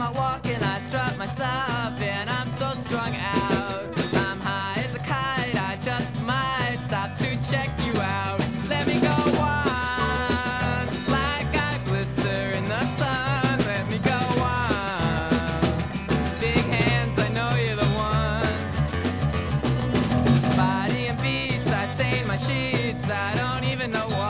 I walk and I strut my stuff, and I'm so strung out. I'm high as a kite, I just might stop to check you out. Let me go on, like I blister in the sun. Let me go on, big hands, I know you're the one. Body and beats, I stain my sheets, I don't even know why.